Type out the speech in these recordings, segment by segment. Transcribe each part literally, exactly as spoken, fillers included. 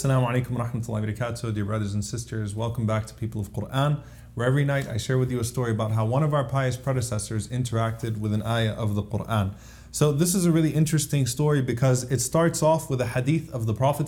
Assalamu alaikum wa rahmatullahi wa barakatuh, dear brothers and sisters. Welcome back to People of Quran, where every night I share with you a story about how one of our pious predecessors interacted with an ayah of the Quran. So this is a really interesting story because it starts off with a hadith of the Prophet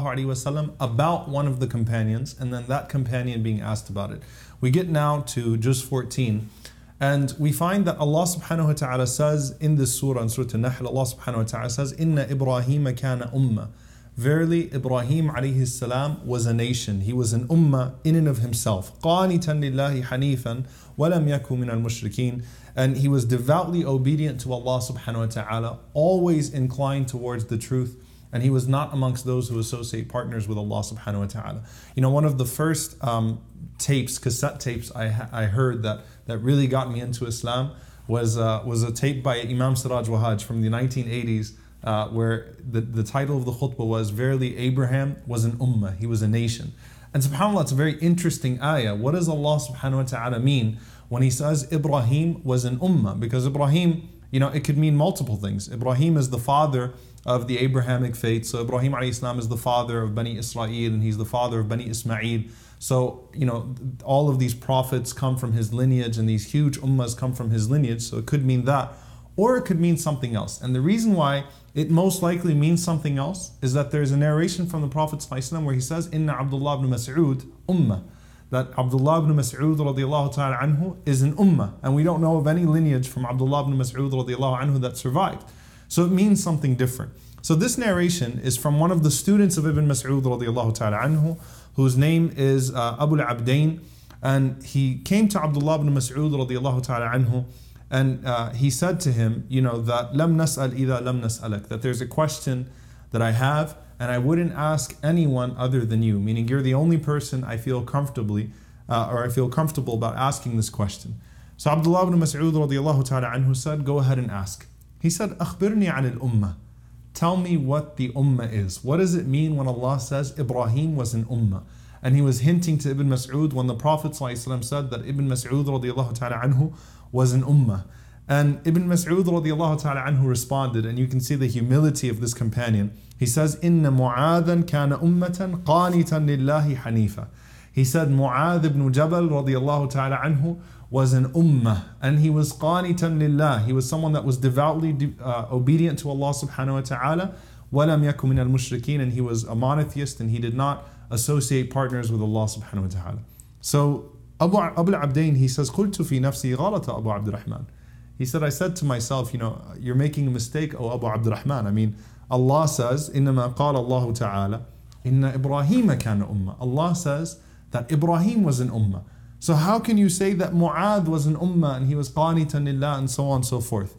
ﷺ about one of the companions, and then that companion being asked about it. We get now to Juz fourteen, and we find that Allah subhanahu wa ta'ala says in this surah, in Surah An-Nahl, Allah subhanahu wa ta'ala says, Inna Ibrahim kana ummah. Verily, Ibrahim alayhi salam was a nation. He was an ummah in and of himself. قَانِتًا لِلَّهِ حَنِيفًا وَلَمْ يَكُ مِنَ الْمُشْرِكِينَ. And he was devoutly obedient to Allah subhanahu wa ta'ala, always inclined towards the truth. And he was not amongst those who associate partners with Allah subhanahu wa ta'ala. You know, one of the first um, tapes, cassette tapes I, I heard that, that really got me into Islam was, uh, was a tape by Imam Siraj Wahaj from the nineteen eighties. Uh, where the, the title of the khutbah was, Verily Abraham was an ummah, he was a nation. And subhanAllah, it's a very interesting ayah. What does Allah subhanahu wa ta'ala mean when he says Ibrahim was an ummah? Because Ibrahim, you know, it could mean multiple things. Ibrahim is the father of the Abrahamic faith. So Ibrahim alayhi salam is the father of Bani Israel, and he's the father of Bani Ismail. So, you know, all of these prophets come from his lineage, and these huge ummahs come from his lineage. So it could mean that, or it could mean something else. And the reason why it most likely means something else is that there's a narration from the Prophet ﷺ where he says, Inna Abdullah ibn Mas'ud ummah. That Abdullah ibn Mas'ud radiallahu ta'ala anhu is an ummah. And we don't know of any lineage from Abdullah ibn Mas'ud radiallahu anhu that survived. So it means something different. So this narration is from one of the students of Ibn Mas'ud radiallahu ta'ala anhu, whose name is uh, Abu al-Abdain. And he came to Abdullah ibn Mas'ud radiallahu ta'ala anhu, and uh, he said to him, you know, that lam nas'al idha lam nas'alak, that there's a question that I have and I wouldn't ask anyone other than you, meaning you're the only person I feel comfortably uh, or I feel comfortable about asking this question. So Abdullah ibn Mas'ud radiallahu ta'ala anhu said, go ahead and ask. He said, akhbirni an al-ummah. Tell me what the ummah is. What does it mean when Allah says Ibrahim was an ummah? And he was hinting to Ibn Mas'ud when the Prophet ﷺ said that Ibn Mas'ud radiallahu ta'ala anhu was an ummah. And Ibn Mas'ud radiallahu ta'ala anhu responded, and you can see the humility of this companion. He says, Inna Mu'adhan kana ummatan qanitan lillahi hanifa. He said Mu'adh ibn Jabal radiallahu ta'ala anhu was an ummah, and he was qanitan lillah. He was someone that was devoutly uh, obedient to Allah subhanahu wa ta'ala. وَلَمْ يَكُ مِنَ الْمُشْرِكِينَ. And he was a monotheist, and he did not associate partners with Allah subhanahu wa ta'ala. So Abu, Abu al-Abdain, he says, قُلْتُ فِي نَفْسِي غَلَطَ Abu Abdurrahman. He said, I said to myself, you know, you're making a mistake, O Abu Abdurrahman. I mean, Allah says, إِنَّمَا قَالَ اللَّهُ تَعَالَى إِنَّ إِبْرَاهِيمَ كَانَ أُمَّةً. Allah says that Ibrahim was an ummah. So how can you say that Mu'adh was an ummah and he was qanitan lillah and so on and so forth?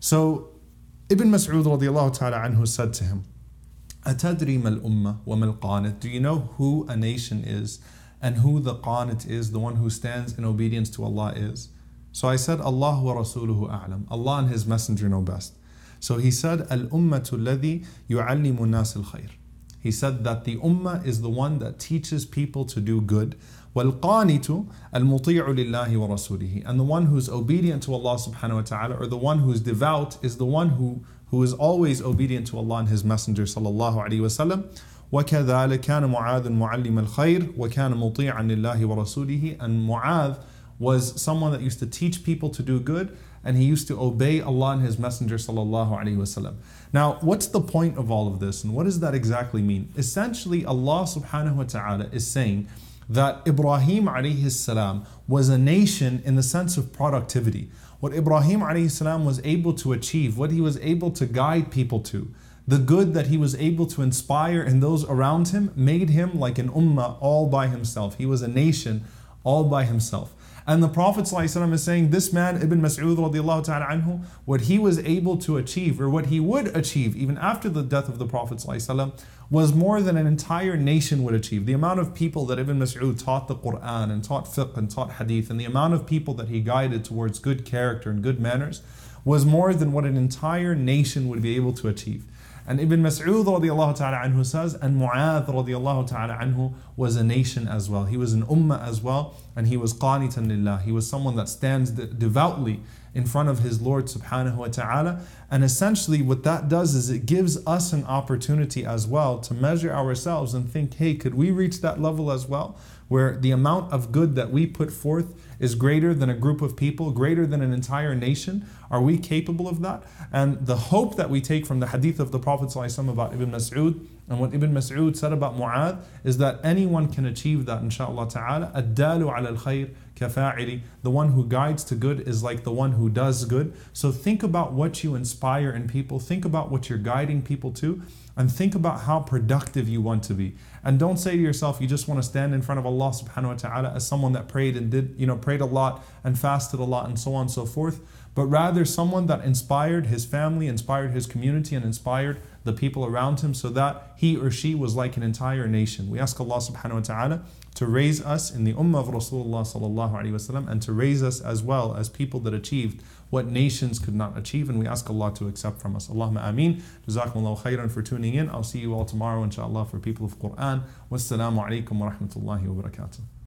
So Ibn Mas'ud radiallahu ta'ala anhu said to him, أَتَدْرِي مَا الْأُمَّةِ وَمَا الْقَانِتِ. Do you know who a nation is and who the qanit is, the one who stands in obedience to Allah is? So I said, Allah wa rasuluhu a'lam. Allah and His Messenger know best. So he said, Al-ummatu alladhi yu'allimu nas al-khayr. He said that the ummah is the one that teaches people to do good. وَالْقَانِتُ الْمُطِيعُ لِلَّهِ وَرَسُولِهِ. And the one who's obedient to Allah subhanahu wa ta'ala, or the one who's devout, is the one who, who is always obedient to Allah and His Messenger sallallahu alayhi wa sallam. وَكَذَلِكَ كَانَ مُعَاذٌ مُعَلِّمَ الْخَيْرِ وَكَانَ مُطِيعًا لِلَّهِ وَرَسُولِهِ. And Mu'adh was someone that used to teach people to do good, and he used to obey Allah and His Messenger sallallahu alaihi wasallam. Now, what's the point of all of this, and what does that exactly mean? Essentially, Allah subhanahu wa ta'ala is saying that Ibrahim alayhi salam was a nation in the sense of productivity. What Ibrahim alayhi salam was able to achieve, what he was able to guide people to, the good that he was able to inspire in those around him, made him like an ummah all by himself. He was a nation all by himself. And the Prophet ﷺ is saying, this man, Ibn Mas'ud radiallahu ta'ala anhu, what he was able to achieve, or what he would achieve even after the death of the Prophet ﷺ, was more than an entire nation would achieve. The amount of people that Ibn Mas'ud taught the Quran and taught fiqh and taught hadith, and the amount of people that he guided towards good character and good manners, was more than what an entire nation would be able to achieve. And Ibn Mas'ud radiallahu ta'ala anhu says, and Mu'adh radiallahu ta'ala anhu was a nation as well. He was an ummah as well, and he was qanitan lillah. He was someone that stands devoutly in front of his Lord subhanahu wa ta'ala. And essentially what that does is it gives us an opportunity as well to measure ourselves and think, hey, could we reach that level as well? Where the amount of good that we put forth is greater than a group of people, greater than an entire nation. Are we capable of that? And the hope that we take from the hadith of the Prophet ﷺ about Ibn Mas'ud, and what Ibn Mas'ud said about Mu'adh, is that anyone can achieve that, inshaAllah ta'ala. Ad-dalu ala al-khayr kafa'ili. The one who guides to good is like the one who does good. So think about what you inspire in people. Think about what you're guiding people to. And think about how productive you want to be. And don't say to yourself, you just want to stand in front of Allah subhanahu wa ta'ala as someone that prayed and did, you know, prayed a lot and fasted a lot and so on and so forth. But rather someone that inspired his family, inspired his community, and inspired the people around him, so that he or she was like an entire nation. We ask Allah subhanahu wa ta'ala to raise us in the ummah of Rasulullah sallallahu alaihi wasallam, and to raise us as well as people that achieved what nations could not achieve. And we ask Allah to accept from us. Allahumma ameen. Jazakumullahu khairan for tuning in. I'll see you all tomorrow inshallah for people of Quran. Wassalamu alaikum wa rahmatullahi wa barakatuh.